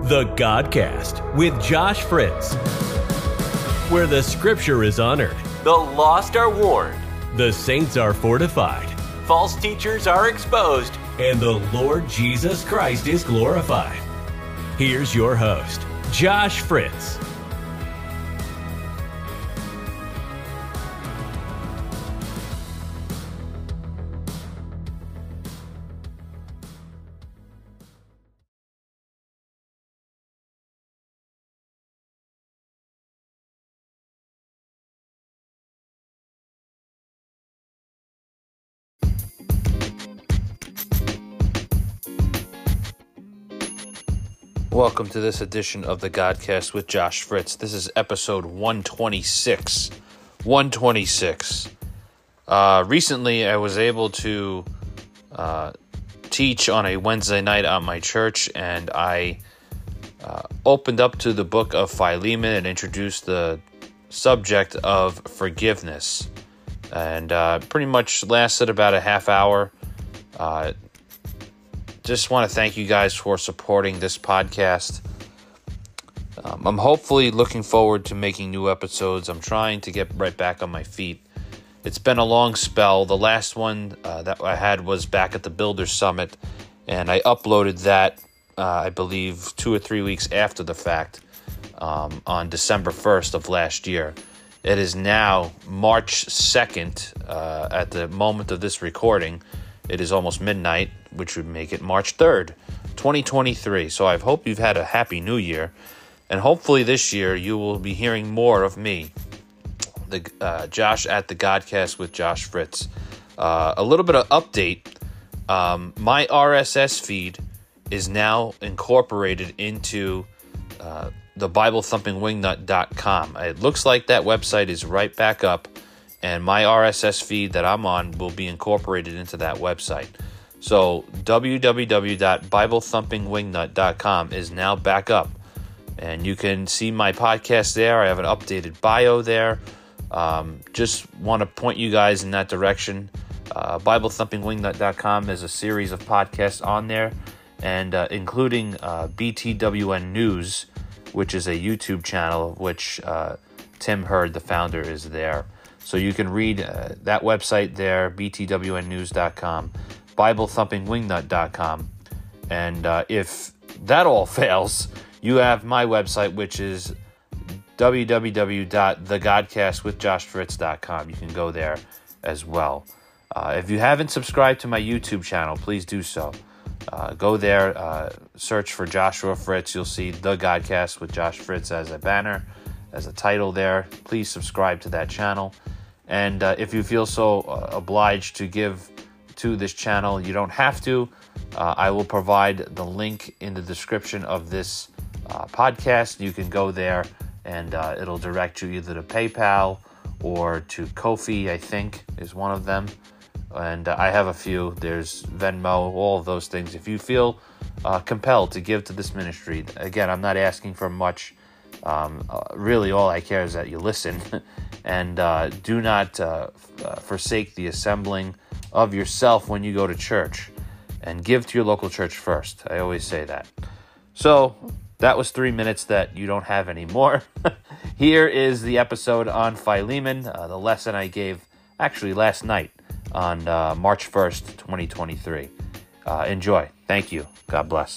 The Godcast with Josh Fritz, where the scripture is honored, the lost are warned, the saints are fortified, false teachers are exposed, and the Lord Jesus Christ is glorified. Here's your host, Josh Fritz. Welcome to this edition of the Godcast with Josh Fritz. This is episode 126. 126. Recently, I was able to teach on a Wednesday night at my church, and I opened up to the book of Philemon and introduced the subject of forgiveness. And pretty much lasted about a half hour. Just want to thank you guys for supporting this podcast. I'm hopefully looking forward to making new episodes. I'm trying to get right back on my feet. It's been a long spell. The last one that I had was back at the Builders Summit, and I uploaded that, I believe, 2 or 3 weeks after the fact, on December 1st of last year. It is now March 2nd at the moment of this recording. It is almost midnight, which would make it March 3rd, 2023. So I hope you've had a happy new year. And hopefully this year you will be hearing more of me, Josh at the Godcast with Josh Fritz. A little bit of update. My RSS feed is now incorporated into the BibleThumpingWingnut.com. It looks like that website is right back up, and my RSS feed that I'm on will be incorporated into that website. So www.BibleThumpingWingnut.com is now back up, and you can see my podcast there. I have an updated bio there. Just want to point you guys in that direction. BibleThumpingWingnut.com is a series of podcasts on there, and including BTWN News, which is a YouTube channel, which Tim Hurd, the founder, is there. So you can read that website there, btwnnews.com, BibleThumpingWingnut.com. And if that all fails, you have my website, which is www.thegodcastwithjoshfritz.com. You can go there as well. If you haven't subscribed to my YouTube channel, please do so. Go there, search for Joshua Fritz. You'll see The Godcast with Josh Fritz as a banner, as a title there. Please subscribe to that channel. And if you feel so obliged to give to this channel, you don't have to. I will provide the link in the description of this podcast. You can go there, and it'll direct you either to PayPal or to Ko-fi, I think, is one of them. And I have a few. There's Venmo, all of those things. If you feel compelled to give to this ministry, again, I'm not asking for much. Really, all I care is that you listen, and do not forsake the assembling of yourself when you go to church, and give to your local church first. I always say that. So that was 3 minutes that you don't have anymore. Here is the episode on Philemon, the lesson I gave actually last night on March 1st, 2023. Enjoy. Thank you. God bless.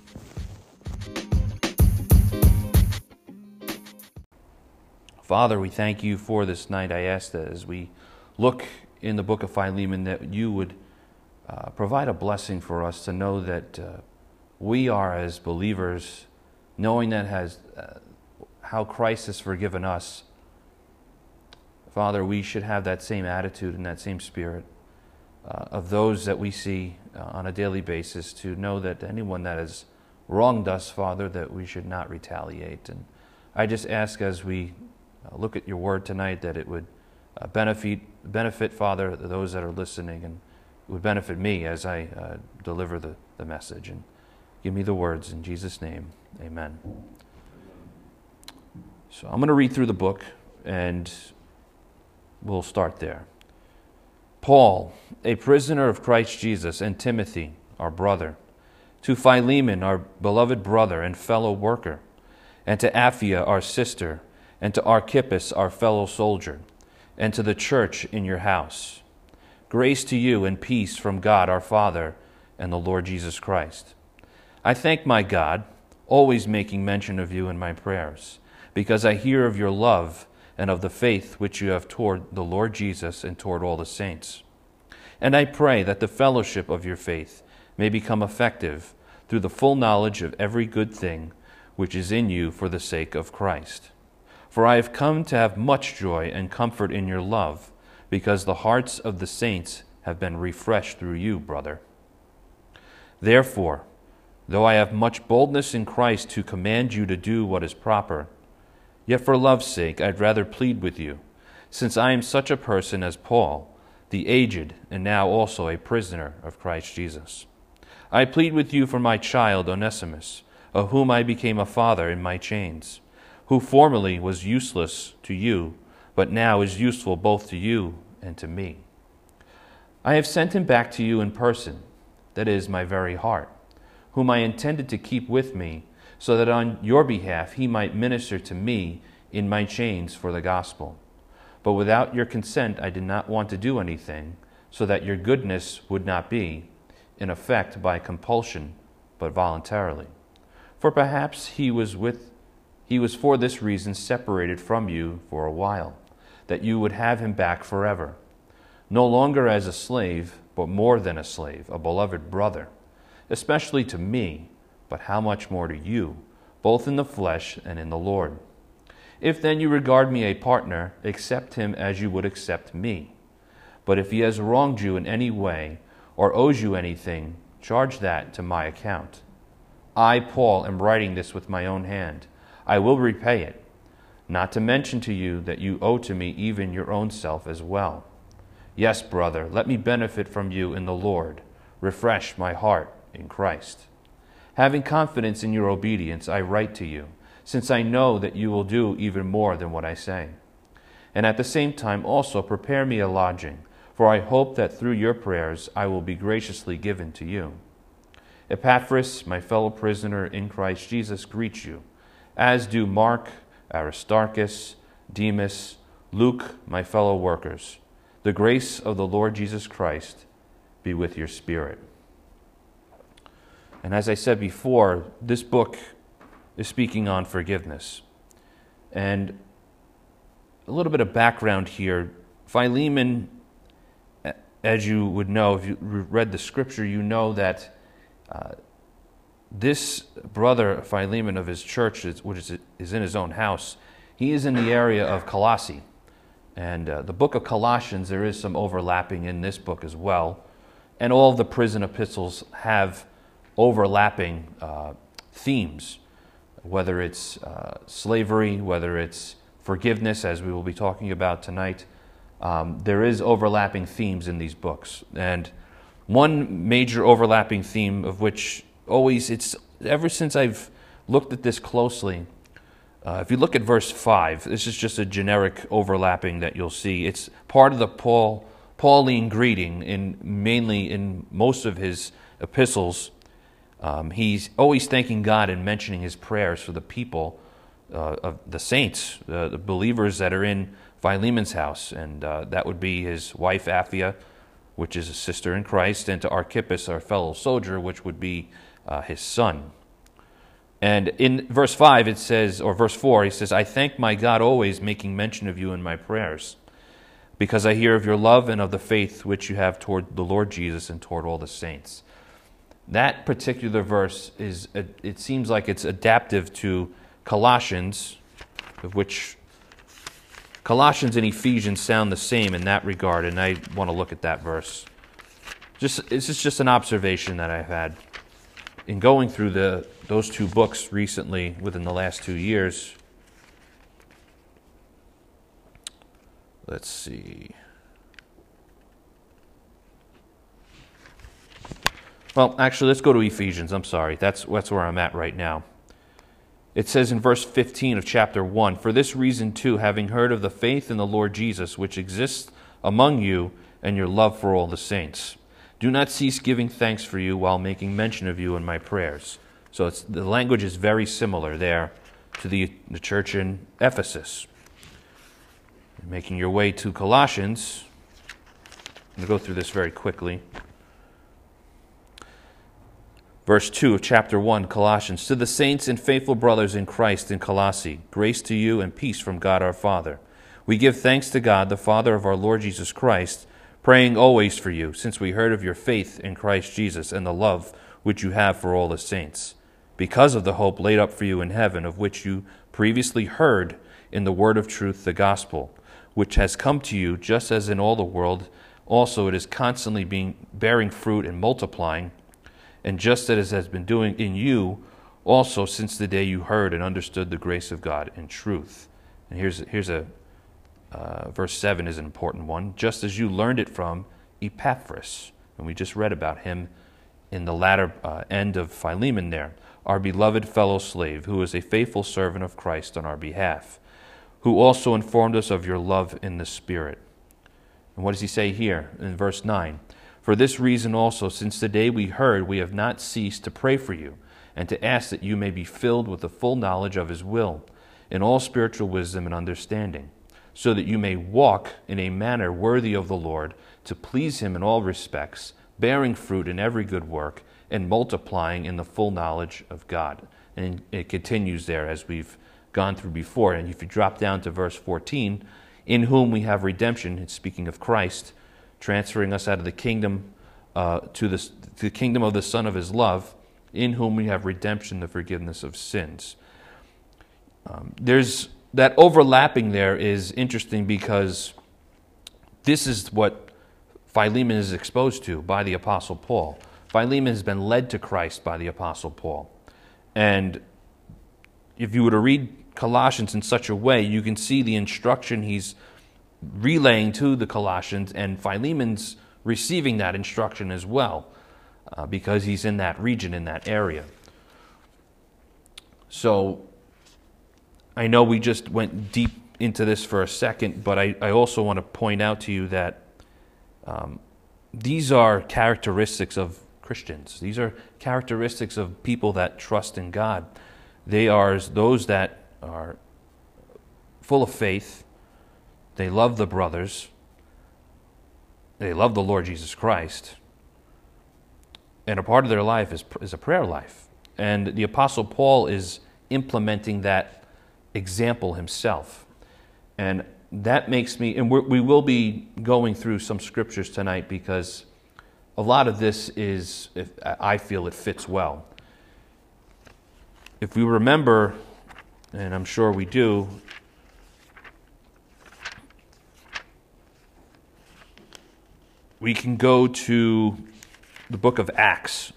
Father, we thank you for this night. I ask that as we look in the book of Philemon, that you would provide a blessing for us to know that we are, as believers, knowing that how Christ has forgiven us. Father, we should have that same attitude and that same spirit of those that we see on a daily basis, to know that anyone that has wronged us, Father, that we should not retaliate. And I just ask, as we look at your word tonight, that it would benefit, Father, those that are listening, and it would benefit me as I deliver the message. And give me the words in Jesus' name. Amen. So I'm going to read through the book, and we'll start there. Paul, a prisoner of Christ Jesus, and Timothy, our brother, to Philemon, our beloved brother and fellow worker, and to Apphia, our sister, and to Archippus, our fellow soldier, and to the church in your house. Grace to you and peace from God our Father and the Lord Jesus Christ. I thank my God, always making mention of you in my prayers, because I hear of your love and of the faith which you have toward the Lord Jesus and toward all the saints. And I pray that the fellowship of your faith may become effective through the full knowledge of every good thing which is in you for the sake of Christ. For I have come to have much joy and comfort in your love, because the hearts of the saints have been refreshed through you, brother. Therefore, though I have much boldness in Christ to command you to do what is proper, yet for love's sake I'd rather plead with you, since I am such a person as Paul, the aged, and now also a prisoner of Christ Jesus. I plead with you for my child Onesimus, of whom I became a father in my chains, who formerly was useless to you, but now is useful both to you and to me. I have sent him back to you in person, that is, my very heart, whom I intended to keep with me, so that on your behalf he might minister to me in my chains for the gospel. But without your consent I did not want to do anything, so that your goodness would not be, in effect, by compulsion, but voluntarily. For perhaps he was for this reason separated from you for a while, that you would have him back forever, no longer as a slave, but more than a slave, a beloved brother, especially to me, but how much more to you, both in the flesh and in the Lord. If then you regard me a partner, accept him as you would accept me. But if he has wronged you in any way, or owes you anything, charge that to my account. I, Paul, am writing this with my own hand. I will repay it, not to mention to you that you owe to me even your own self as well. Yes, brother, let me benefit from you in the Lord. Refresh my heart in Christ. Having confidence in your obedience, I write to you, since I know that you will do even more than what I say. And at the same time also prepare me a lodging, for I hope that through your prayers I will be graciously given to you. Epaphras, my fellow prisoner in Christ Jesus, greets you, as do Mark, Aristarchus, Demas, Luke, my fellow workers. The grace of the Lord Jesus Christ be with your spirit. And as I said before, this book is speaking on forgiveness. And a little bit of background here. Philemon, as you would know, if you read the scripture, you know that this brother, Philemon, of his church, which is in his own house, he is in the area of Colossae. And the book of Colossians, there is some overlapping in this book as well. And all of the prison epistles have overlapping themes, whether it's slavery, whether it's forgiveness, as we will be talking about tonight. There is overlapping themes in these books. And one major overlapping theme of which ever since I've looked at this closely, if you look at verse 5, this is just a generic overlapping that you'll see. It's part of the Pauline greeting, mainly in most of his epistles. He's always thanking God and mentioning his prayers for the people, of the saints, the believers that are in Philemon's house, and that would be his wife Apphia, which is a sister in Christ, and to Archippus, our fellow soldier, which would be his son. And in verse 5 it says, or verse 4, he says, I thank my God always, making mention of you in my prayers, because I hear of your love and of the faith which you have toward the Lord Jesus and toward all the saints. That particular verse it seems like it's adaptive to Colossians, of which Colossians and Ephesians sound the same in that regard, and I want to look at that verse. This is just an observation that I've had in going through those two books recently within the last 2 years. Let's see. Well, actually, let's go to Ephesians. I'm sorry. That's where I'm at right now. It says in verse 15 of chapter 1, For this reason too, having heard of the faith in the Lord Jesus, which exists among you, and your love for all the saints, Do not cease giving thanks for you while making mention of you in my prayers. So the language is very similar there to the church in Ephesus. Making your way to Colossians, I'm going to go through this very quickly. Verse 2 of chapter 1, Colossians. To the saints and faithful brothers in Christ in Colossae, grace to you and peace from God our Father. We give thanks to God, the Father of our Lord Jesus Christ, praying always for you, since we heard of your faith in Christ Jesus and the love which you have for all the saints, because of the hope laid up for you in heaven, of which you previously heard in the word of truth, the gospel, which has come to you, just as in all the world also it is constantly bearing fruit and multiplying, and just as it has been doing in you also since the day you heard and understood the grace of God in truth. And here's verse 7 is an important one. Just as you learned it from Epaphras, and we just read about him in the latter end of Philemon there, our beloved fellow slave, who is a faithful servant of Christ on our behalf, who also informed us of your love in the Spirit. And what does he say here in verse 9? For this reason also, since the day we heard, we have not ceased to pray for you, and to ask that you may be filled with the full knowledge of his will, in all spiritual wisdom and understanding, so that you may walk in a manner worthy of the Lord, to please him in all respects, bearing fruit in every good work, and multiplying in the full knowledge of God. And it continues there as we've gone through before. And if you drop down to verse 14, in whom we have redemption, it's speaking of Christ, transferring us out of the kingdom to the kingdom of the Son of his love, in whom we have redemption, the forgiveness of sins. There's that overlapping there is interesting because this is what Philemon is exposed to by the Apostle Paul. Philemon has been led to Christ by the Apostle Paul. And if you were to read Colossians in such a way, you can see the instruction he's relaying to the Colossians, and Philemon's receiving that instruction as well, because he's in that region, in that area. So I know we just went deep into this for a second, but I also want to point out to you that these are characteristics of Christians. These are characteristics of people that trust in God. They are those that are full of faith. They love the brothers. They love the Lord Jesus Christ. And a part of their life is a prayer life. And the Apostle Paul is implementing that example himself. And that makes me, and we will be going through some scriptures tonight because a lot of this is, I feel it fits well. If we remember, and I'm sure we do, we can go to the book of Acts.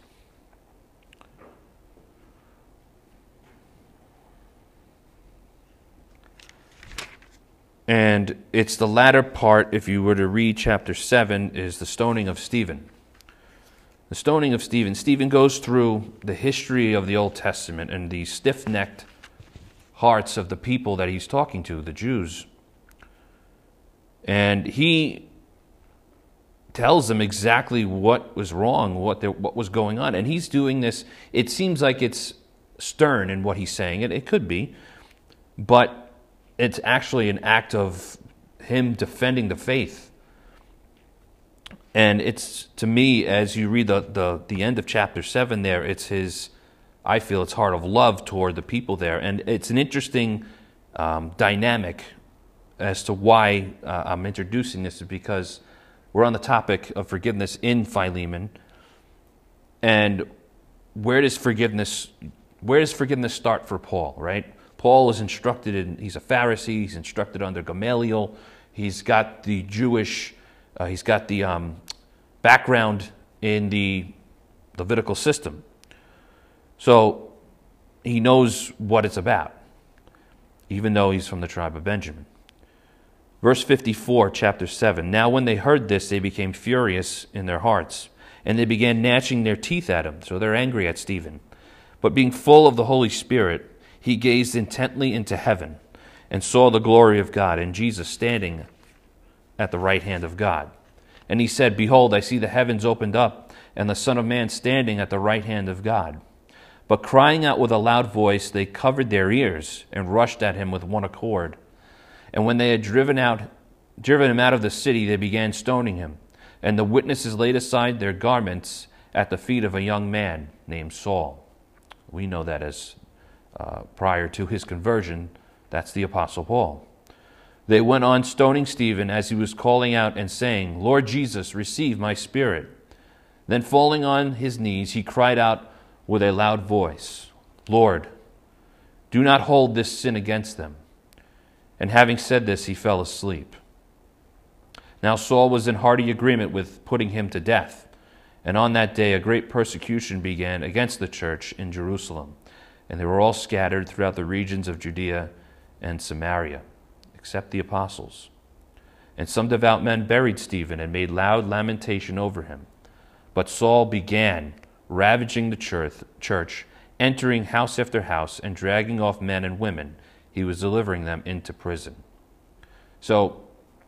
And it's the latter part, if you were to read chapter 7, is the stoning of Stephen. The stoning of Stephen. Stephen goes through the history of the Old Testament and the stiff-necked hearts of the people that he's talking to, the Jews. And he tells them exactly what was wrong, what was going on. And he's doing this, it seems like it's stern in what he's saying. It could be, but it's actually an act of him defending the faith. And it's, to me, as you read the end of chapter 7 there, it's his, I feel it's heart of love toward the people there. And it's an interesting dynamic as to why I'm introducing this, is because we're on the topic of forgiveness in Philemon. And where does forgiveness start for Paul, right? Paul is instructed he's a Pharisee, he's instructed under Gamaliel, he's got the Jewish, he's got the background in the Levitical system. So he knows what it's about, even though he's from the tribe of Benjamin. Verse 54, chapter 7. Now when they heard this, they became furious in their hearts, and they began gnashing their teeth at him. So they're angry at Stephen. But being full of the Holy Spirit, he gazed intently into heaven and saw the glory of God and Jesus standing at the right hand of God. And he said, Behold, I see the heavens opened up, and the Son of Man standing at the right hand of God. But crying out with a loud voice, they covered their ears and rushed at him with one accord. And when they had driven him out of the city, they began stoning him. And the witnesses laid aside their garments at the feet of a young man named Saul. We know that as prior to his conversion, that's the Apostle Paul. They went on stoning Stephen as he was calling out and saying, Lord Jesus, receive my spirit. Then falling on his knees, he cried out with a loud voice, Lord, do not hold this sin against them. And having said this, he fell asleep. Now Saul was in hearty agreement with putting him to death. And on that day a great persecution began against the church in Jerusalem. And they were all scattered throughout the regions of Judea and Samaria, except the apostles. And some devout men buried Stephen and made loud lamentation over him. But Saul began ravaging the church, entering house after house, and dragging off men and women. He was delivering them into prison. So,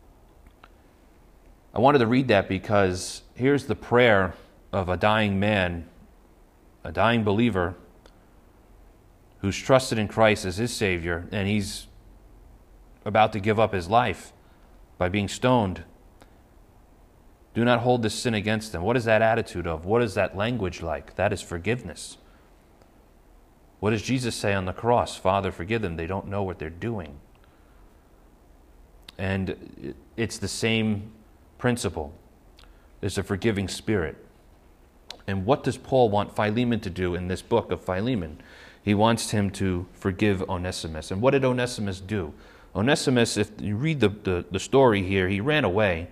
I wanted to read that because here's the prayer of a dying man, a dying believer, who's trusted in Christ as his Savior, and he's about to give up his life by being stoned. Do not hold this sin against them. What is that attitude of? What is that language like? That is forgiveness. What does Jesus say on the cross? Father, forgive them. They don't know what they're doing. And it's the same principle. There's a forgiving spirit. And what does Paul want Philemon to do in this book of Philemon? He wants him to forgive Onesimus. And what did Onesimus do? Onesimus, if you read the story here, he ran away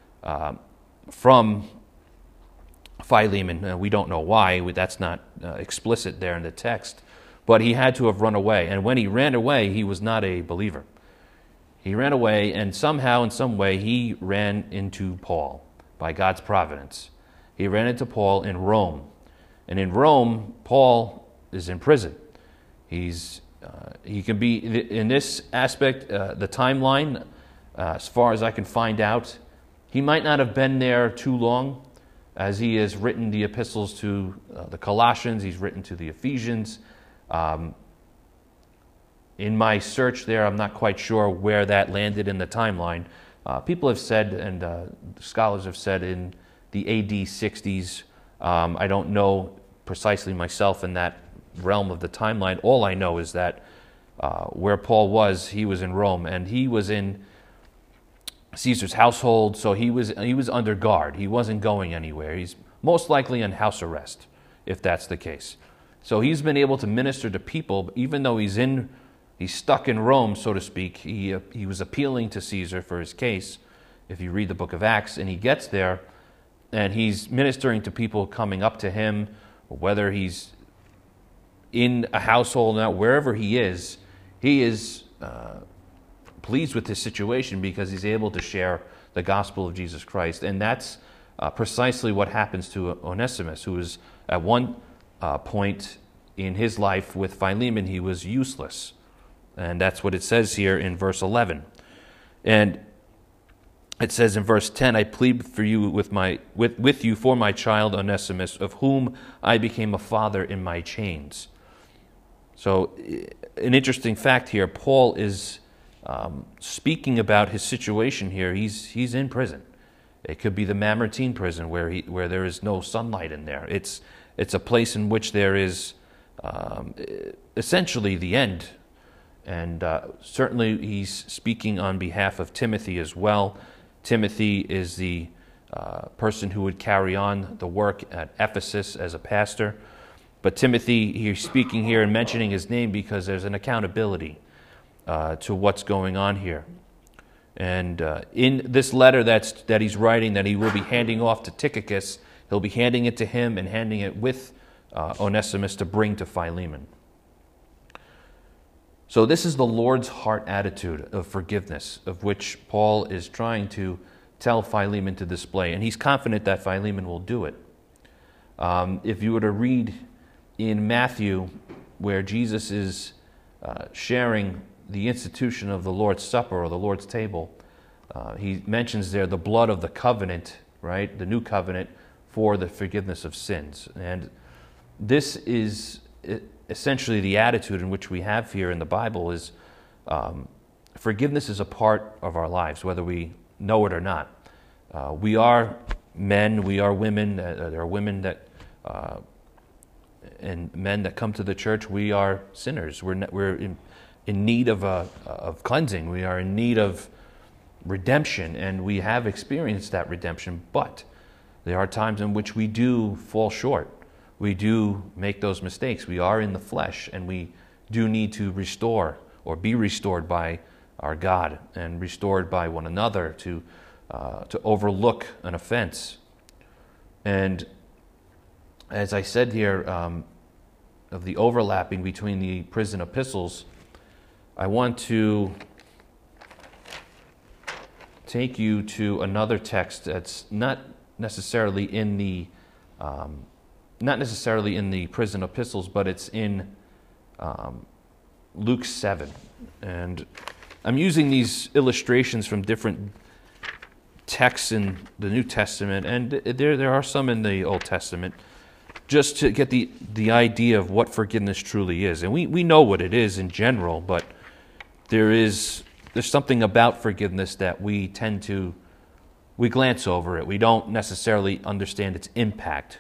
from Philemon. We don't know why. That's not explicit there in the text. But he had to have run away. And when he ran away, he was not a believer. He ran away, and somehow, in some way, he ran into Paul by God's providence. He ran into Paul in Rome. And in Rome, Paul is in prison. He can be, in this aspect, the timeline, as far as I can find out, he might not have been there too long, as he has written the epistles to the Colossians, he's written to the Ephesians. In my search there, I'm not quite sure where that landed in the timeline. People have said, and scholars have said, in the AD 60s. I don't know precisely myself in that realm of the timeline. All I know is that where Paul was, he was in Rome, and he was in Caesar's household, so he was under guard. He wasn't going anywhere. He's most likely on house arrest, if that's the case. So he's been able to minister to people, even though he's stuck in Rome, so to speak. He was appealing to Caesar for his case, if you read the book of Acts, and he gets there, and he's ministering to people coming up to him, whether he's in a household or not, wherever he is pleased with his situation because he's able to share the gospel of Jesus Christ. And that's precisely what happens to Onesimus, who is at one point in his life with Philemon, he was useless. And that's what it says here in verse 11. And it says in verse 10, I plead for you with you for my child Onesimus, of whom I became a father in my chains. So an interesting fact here, Paul is speaking about his situation here. He's in prison. It could be the Mamertine prison where there is no sunlight in there. It's a place in which there is essentially the end. And certainly he's speaking on behalf of Timothy as well. Timothy is the person who would carry on the work at Ephesus as a pastor. But Timothy, he's speaking here and mentioning his name because there's an accountability to what's going on here. And in this letter that he's writing, that he will be handing off to Tychicus, he'll be handing it to him and handing it with Onesimus to bring to Philemon. So this is the Lord's heart attitude of forgiveness, of which Paul is trying to tell Philemon to display. And he's confident that Philemon will do it. If you were to read in Matthew, where Jesus is sharing the institution of the Lord's Supper or the Lord's table, he mentions there the blood of the covenant right? The new covenant for the forgiveness of sins. And this is essentially the attitude in which we have here in the Bible is forgiveness is a part of our lives, whether we know it or not. We are men, we are women, there are women that and men that come to the church. We are sinners. We're in need of cleansing. We are in need of redemption, and we have experienced that redemption, but there are times in which we do fall short. We do make those mistakes. We are in the flesh, and we do need to restore or be restored by our God and restored by one another to overlook an offense. And as I said here, of the overlapping between the prison epistles, I want to take you to another text that's not necessarily in the prison epistles, but it's in Luke 7. And I'm using these illustrations from different texts in the New Testament, and there are some in the Old Testament, just to get the idea of what forgiveness truly is. And we know what it is in general, but there's something about forgiveness that we glance over it. We don't necessarily understand its impact.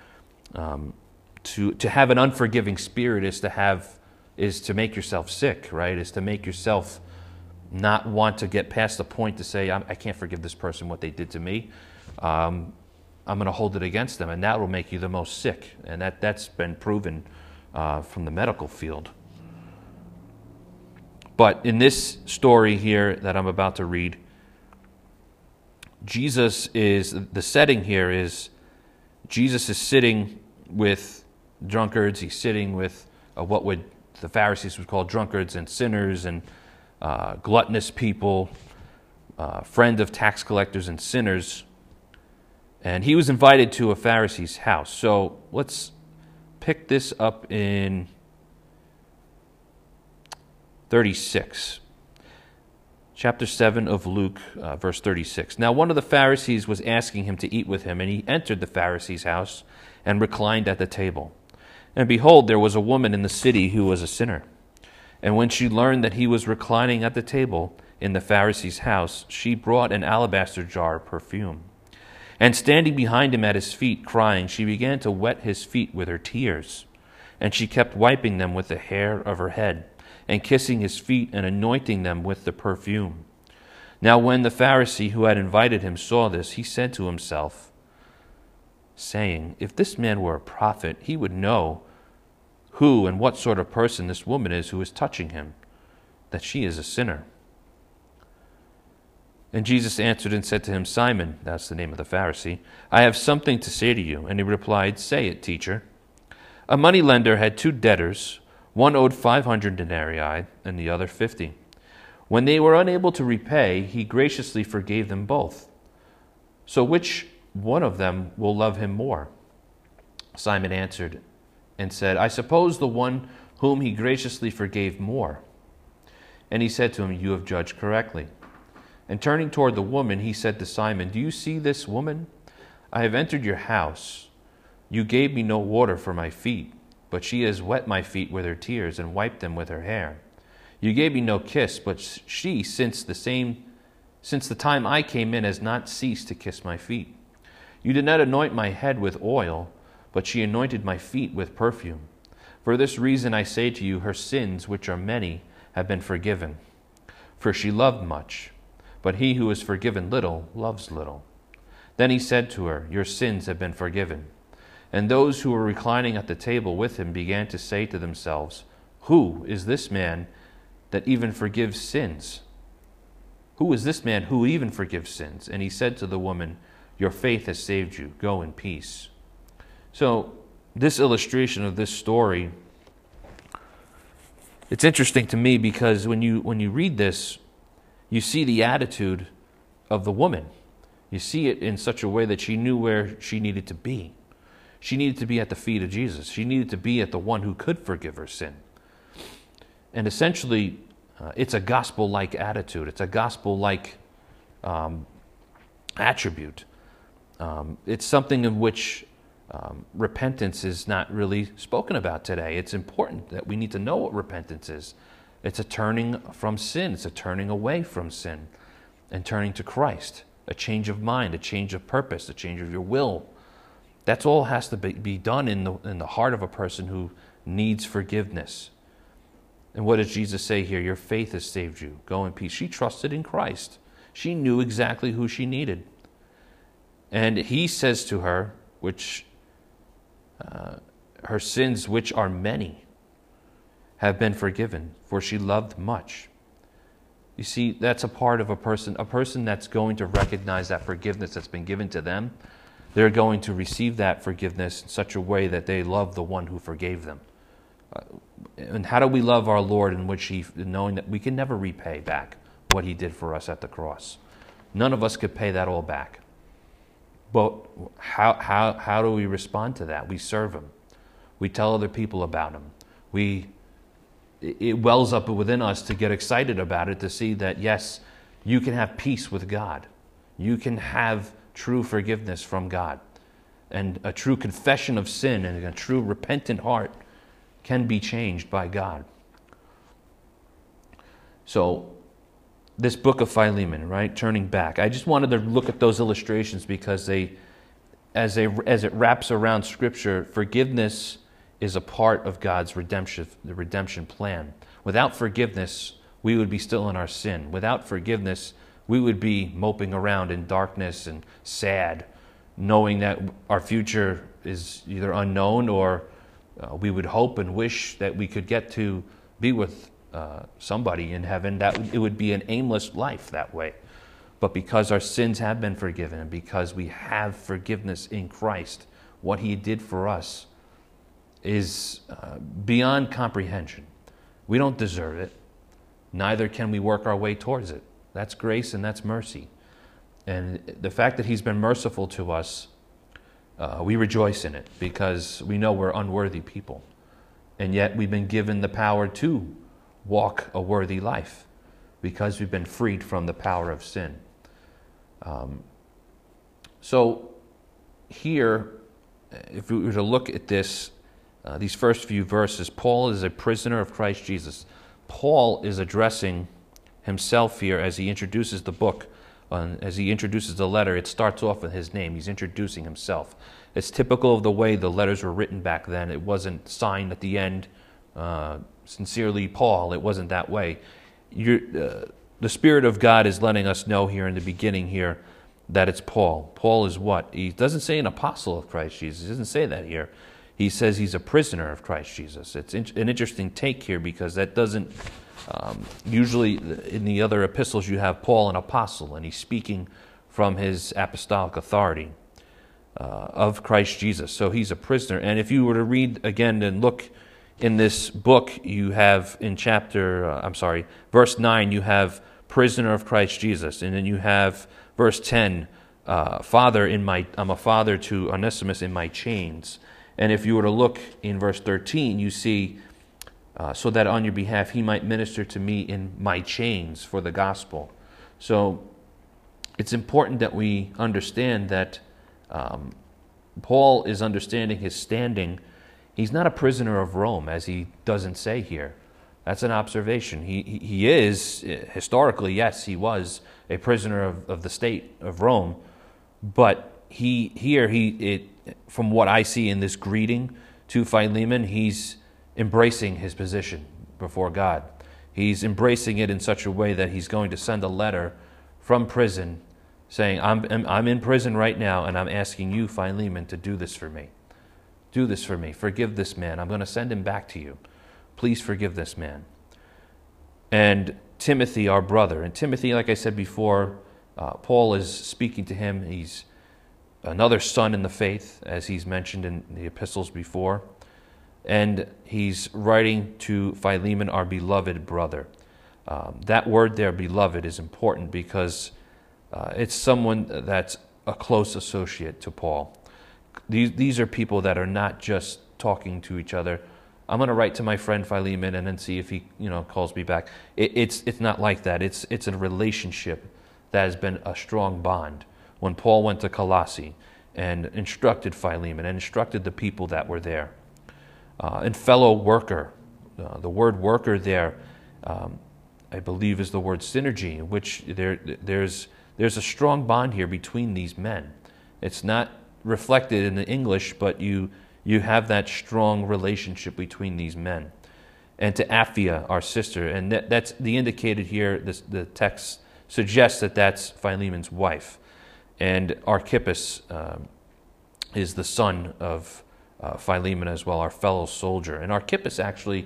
To have an unforgiving spirit is to make yourself sick, right? Is to make yourself not want to get past the point to say, I can't forgive this person what they did to me. I'm going to hold it against them, and that will make you the most sick. And that's been proven from the medical field. But in this story here that I'm about to read, the setting here is Jesus is sitting with drunkards. He's sitting with what the Pharisees would call drunkards and sinners and gluttonous people, friend of tax collectors and sinners. And he was invited to a Pharisee's house. So let's pick this up in 36. Chapter 7 of Luke, verse 36. Now one of the Pharisees was asking him to eat with him, and he entered the Pharisee's house and reclined at the table. And behold, there was a woman in the city who was a sinner. And when she learned that he was reclining at the table in the Pharisee's house, she brought an alabaster jar of perfume. And standing behind him at his feet, crying, she began to wet his feet with her tears. And she kept wiping them with the hair of her head, and kissing his feet and anointing them with the perfume. Now when the Pharisee who had invited him saw this, he said to himself, saying, if this man were a prophet, he would know who and what sort of person this woman is who is touching him, that she is a sinner. And Jesus answered and said to him, Simon, that's the name of the Pharisee, I have something to say to you. And he replied, say it, teacher. A moneylender had 2 debtors. One owed 500 denarii and the other 50. When they were unable to repay, he graciously forgave them both. So which one of them will love him more? Simon answered and said, I suppose the one whom he graciously forgave more. And he said to him, you have judged correctly. And turning toward the woman, he said to Simon, do you see this woman? I have entered your house. You gave me no water for my feet, but she has wet my feet with her tears and wiped them with her hair. You gave me no kiss, but she, since the time I came in, has not ceased to kiss my feet. You did not anoint my head with oil, but she anointed my feet with perfume. For this reason I say to you, her sins, which are many, have been forgiven. For she loved much, but he who is forgiven little loves little. Then he said to her, your sins have been forgiven. And those who were reclining at the table with him began to say to themselves, who is this man that even forgives sins? Who is this man who even forgives sins? And he said to the woman, your faith has saved you. Go in peace. So this illustration of this story, it's interesting to me because when you read this, you see the attitude of the woman. You see it in such a way that she knew where she needed to be. She needed to be at the feet of Jesus. She needed to be at the one who could forgive her sin. And essentially, it's a gospel-like attitude. It's a gospel-like attribute. It's something in which repentance is not really spoken about today. It's important that we need to know what repentance is. It's a turning from sin. It's a turning away from sin and turning to Christ. A change of mind, a change of purpose, a change of your will. That's all has to be done in the heart of a person who needs forgiveness. And what does Jesus say here? Your faith has saved you. Go in peace. She trusted in Christ. She knew exactly who she needed. And he says to her, her sins, which are many, have been forgiven, for she loved much. You see, that's a part of a person that's going to recognize that forgiveness that's been given to them. They're going to receive that forgiveness in such a way that they love the one who forgave them. And how do we love our Lord in which knowing that we can never repay back what he did for us at the cross? None of us could pay that all back. But how do we respond to that? We serve him. We tell other people about him. It wells up within us to get excited about it, to see that, yes, you can have peace with God. You can have true forgiveness from God. And a true confession of sin and a true repentant heart can be changed by God. So, this book of Philemon, right, turning back. I just wanted to look at those illustrations because as it wraps around Scripture, forgiveness is a part of God's the redemption plan. Without forgiveness, we would be still in our sin. Without forgiveness, we would be moping around in darkness and sad, knowing that our future is either unknown or we would hope and wish that we could get to be with somebody in heaven. That it would be an aimless life that way. But because our sins have been forgiven and because we have forgiveness in Christ, what he did for us is beyond comprehension. We don't deserve it. Neither can we work our way towards it. That's grace and that's mercy. And the fact that he's been merciful to us, we rejoice in it because we know we're unworthy people. And yet we've been given the power to walk a worthy life because we've been freed from the power of sin. So here, if we were to look at this, these first few verses, Paul is a prisoner of Christ Jesus. Paul is addressing himself here as he introduces the book. As he introduces the letter, it starts off with his name. He's introducing himself. It's typical of the way the letters were written back then. It wasn't signed at the end, sincerely Paul. It wasn't that way. The Spirit of God is letting us know here in the beginning here that it's Paul. Paul is what? He doesn't say an apostle of Christ Jesus. He doesn't say that here. He says he's a prisoner of Christ Jesus. It's an interesting take here because that doesn't... usually in the other epistles you have Paul an apostle and he's speaking from his apostolic authority of Christ Jesus. So he's a prisoner. And if you were to read again and look in this book, you have in verse 9, you have prisoner of Christ Jesus. And then you have verse 10, I'm a father to Onesimus in my chains. And if you were to look in verse 13, you see, so that on your behalf he might minister to me in my chains for the gospel. So it's important that we understand that Paul is understanding his standing. He's not a prisoner of Rome, as he doesn't say here. That's an observation. He is, historically, yes, he was a prisoner of the state of Rome. But from what I see in this greeting to Philemon, he's embracing his position before God. He's embracing it in such a way that he's going to send a letter from prison saying, I'm in prison right now, and I'm asking you, Philemon, to do this for me. Do this for me. Forgive this man. I'm going to send him back to you. Please forgive this man. And Timothy, our brother. And Timothy, like I said before, Paul is speaking to him. He's another son in the faith, as he's mentioned in the epistles before. And he's writing to Philemon, our beloved brother. That word there, beloved, is important because it's someone that's a close associate to Paul. These are people that are not just talking to each other. I'm going to write to my friend Philemon and then see if he calls me back. It's not like that. It's a relationship that has been a strong bond when Paul went to Colossae and instructed Philemon and instructed the people that were there. And fellow worker, the word worker there, I believe is the word synergy, in which there's a strong bond here between these men. It's not reflected in the English, but you have that strong relationship between these men. And to Apphia, our sister, and that's the indicated here, the text suggests that that's Philemon's wife. And Archippus is the son of Philemon as well, our fellow soldier. And Archippus actually,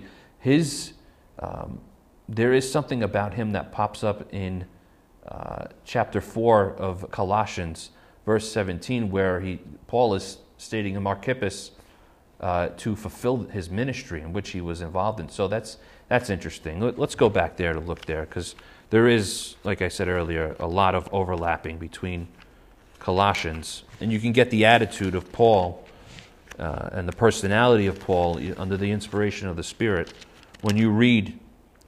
there is something about him that pops up in chapter 4 of Colossians, verse 17, where Paul is stating him Archippus to fulfill his ministry in which he was involved in. So that's interesting. Let's go back there to look there, because there is, like I said earlier, a lot of overlapping between Colossians. And you can get the attitude of Paul and the personality of Paul under the inspiration of the Spirit when you read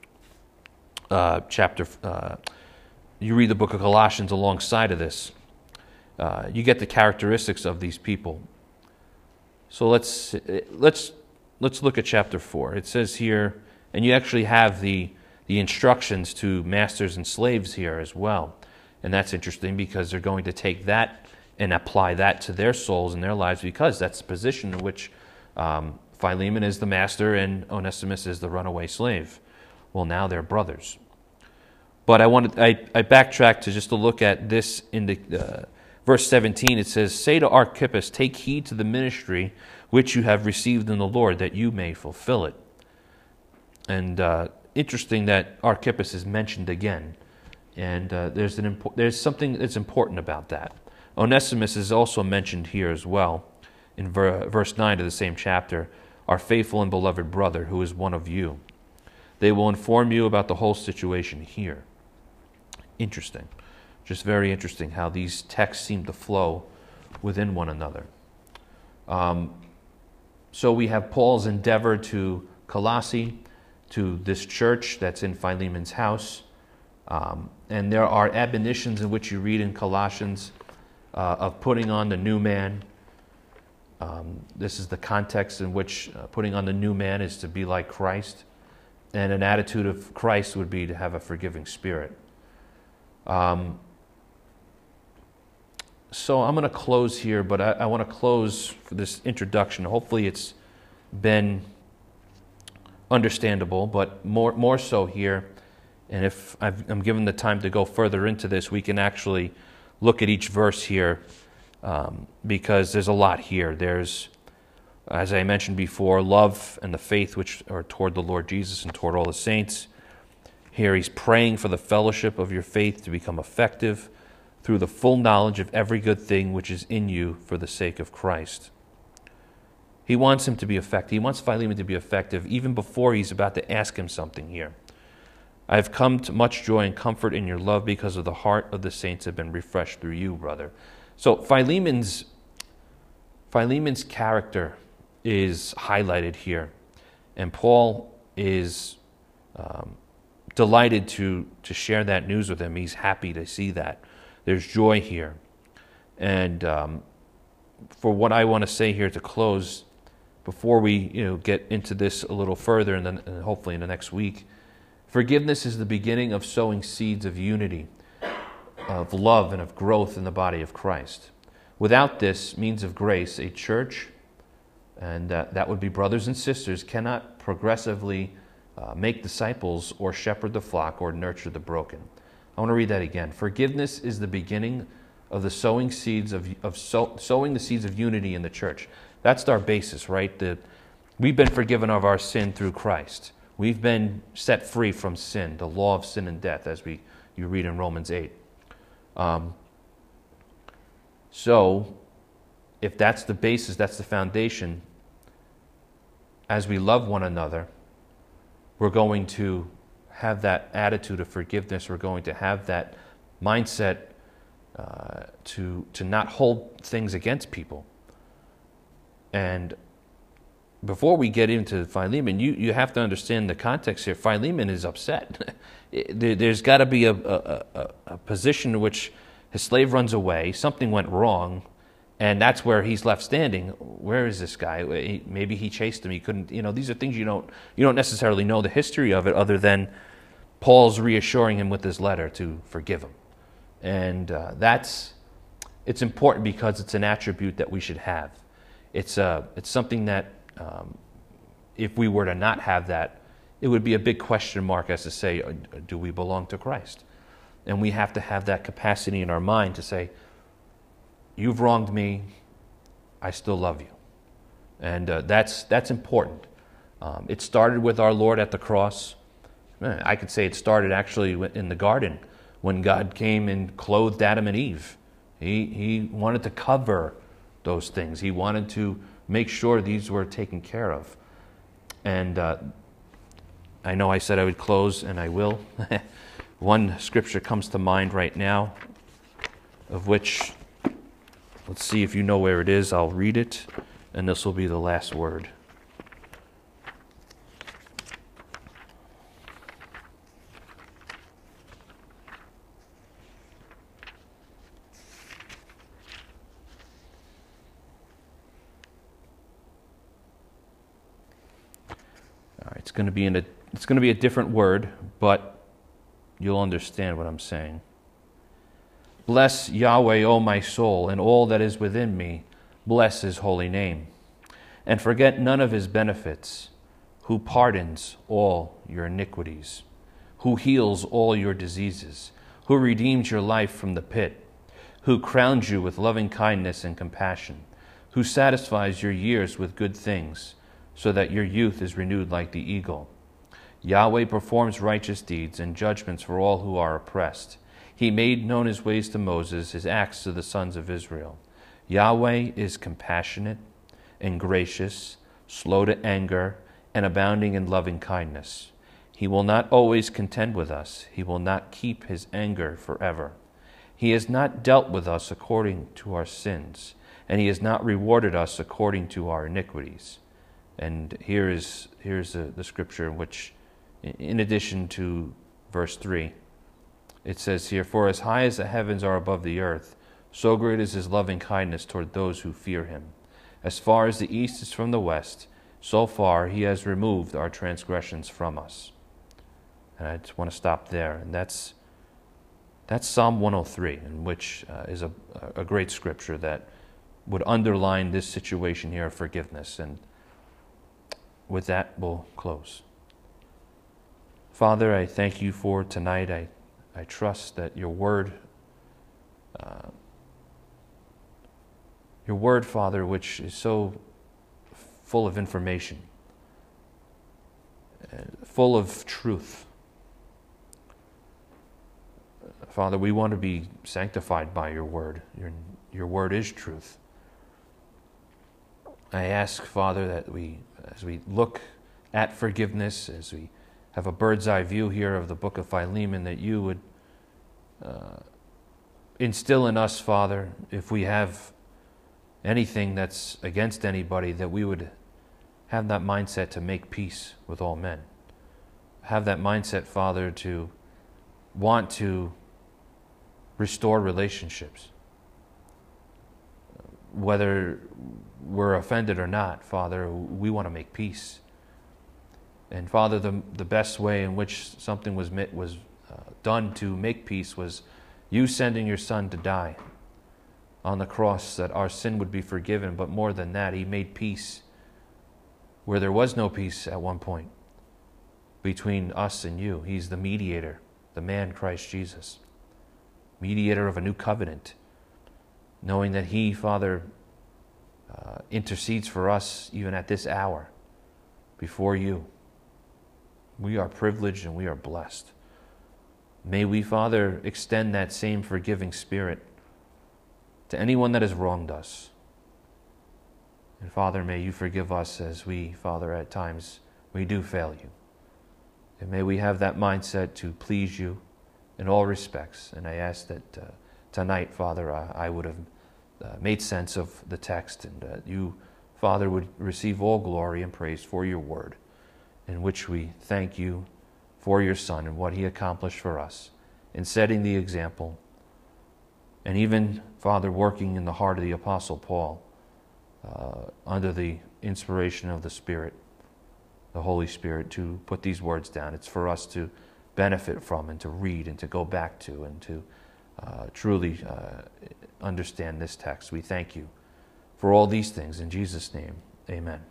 you read the book of Colossians alongside of this. You get the characteristics of these people. So let's look at chapter 4. It says here, and you actually have the instructions to masters and slaves here as well. And that's interesting because they're going to take that and apply that to their souls and their lives, because that's the position in which Philemon is the master and Onesimus is the runaway slave. Well, now they're brothers. But I backtracked to look at this in the verse 17. It says, "Say to Archippus, take heed to the ministry which you have received in the Lord, that you may fulfill it." And interesting that Archippus is mentioned again. And there's something that's important about that. Onesimus is also mentioned here as well in verse 9 of the same chapter, "Our faithful and beloved brother, who is one of you. They will inform you about the whole situation here." Interesting. Just very interesting how these texts seem to flow within one another. So we have Paul's endeavor to Colossae, to this church that's in Philemon's house. And there are admonitions in which you read in Colossians of putting on the new man. This is the context in which putting on the new man is to be like Christ. And an attitude of Christ would be to have a forgiving spirit. So I'm going to close here, but I want to close for this introduction. Hopefully it's been understandable, but more so here. And if I'm given the time to go further into this, we can actually look at each verse here, because there's a lot here. There's, as I mentioned before, love and the faith which are toward the Lord Jesus and toward all the saints. Here he's praying for the fellowship of your faith to become effective through the full knowledge of every good thing which is in you for the sake of Christ. He wants him to be effective. He wants Philemon to be effective even before he's about to ask him something here. "I have come to much joy and comfort in your love, because of the heart of the saints have been refreshed through you, brother." So Philemon's character is highlighted here. And Paul is delighted to share that news with him. He's happy to see that. There's joy here. And for what I want to say here to close, before we get into this a little further, and then hopefully in the next week, forgiveness is the beginning of sowing seeds of unity, of love, and of growth in the body of Christ. Without this means of grace, a church, and that would be brothers and sisters, cannot progressively make disciples or shepherd the flock or nurture the broken. I want to read that again. Forgiveness is the beginning of the sowing seeds sowing the seeds of unity in the church. That's our basis, right? We've been forgiven of our sin through Christ. We've been set free from sin, the law of sin and death, as you read in Romans 8. So, if that's the basis, that's the foundation, as we love one another, we're going to have that attitude of forgiveness. We're going to have that mindset to not hold things against people. And before we get into Philemon, you have to understand the context here. Philemon is upset. There's got to be a position in which His slave runs away. Something went wrong, and that's where he's left standing. Where is this guy? Maybe he chased him. He couldn't. These are things you don't necessarily know the history of it, other than Paul's reassuring him with this letter to forgive him, and it's important because it's an attribute that we should have. It's something that if we were to not have that, it would be a big question mark as to say, do we belong to Christ? And we have to have that capacity in our mind to say, you've wronged me, I still love you. And that's important. It started with our Lord at the cross. I could say it started actually in the garden when God came and clothed Adam and Eve. He wanted to cover those things. He wanted to make sure these were taken care of. And I know I said I would close, and I will. One scripture comes to mind right now, of which, let's see if you know where it is. I'll read it, and this will be the last word. All right, it's going to be a different word, but you'll understand what I'm saying. Bless Yahweh, O my soul, and all that is within me. Bless his holy name. And forget none of his benefits, who pardons all your iniquities, who heals all your diseases, who redeems your life from the pit, who crowns you with loving kindness and compassion, who satisfies your years with good things, so that your youth is renewed like the eagle. Yahweh performs righteous deeds and judgments for all who are oppressed. He made known his ways to Moses, his acts to the sons of Israel. Yahweh is compassionate and gracious, slow to anger, and abounding in loving kindness. He will not always contend with us. He will not keep his anger forever. He has not dealt with us according to our sins, and he has not rewarded us according to our iniquities. And here's the scripture in which, in addition to verse 3, it says here, "For as high as the heavens are above the earth, so great is his loving kindness toward those who fear him. As far as the east is from the west, so far he has removed our transgressions from us." And I just want to stop there. And that's Psalm 103, in which is a great scripture that would underline this situation here of forgiveness. And with that, we'll close. Father, I thank you for tonight. I trust that your word, Father, which is so full of information, full of truth. Father, we want to be sanctified by your word. Your word is truth. I ask, Father, that as we look at forgiveness, as we have a bird's eye view here of the book of Philemon, that you would instill in us, Father, if we have anything that's against anybody, that we would have that mindset to make peace with all men. Have that mindset, Father, to want to restore relationships. Whether we're offended or not, Father, we want to make peace. And Father, the best way in which something was done to make peace was you sending your Son to die on the cross, that our sin would be forgiven. But more than that, he made peace where there was no peace at one point between us and you. He's the mediator, the man Christ Jesus, mediator of a new covenant, knowing that he, Father, intercedes for us even at this hour before you. We are privileged and we are blessed. May we, Father, extend that same forgiving spirit to anyone that has wronged us. And Father, may you forgive us as we, Father, at times we do fail you. And may we have that mindset to please you in all respects. And I ask that tonight, Father, I would have made sense of the text, and that you, Father, would receive all glory and praise for your word, in which we thank you for your Son and what he accomplished for us in setting the example And even, Father, working in the heart of the Apostle Paul, under the inspiration of the Spirit, the Holy Spirit, to put these words down. It's for us to benefit from and to read and to go back to and to truly understand this text. We thank you for all these things. In Jesus' name, amen.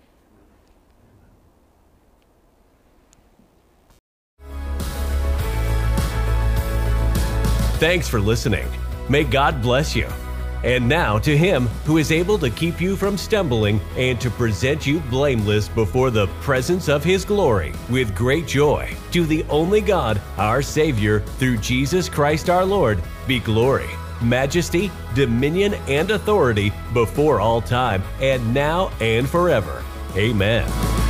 Thanks for listening. May God bless you. And now to Him who is able to keep you from stumbling and to present you blameless before the presence of His glory with great joy, to the only God, our Savior, through Jesus Christ our Lord, be glory, majesty, dominion, and authority before all time, and now and forever. Amen.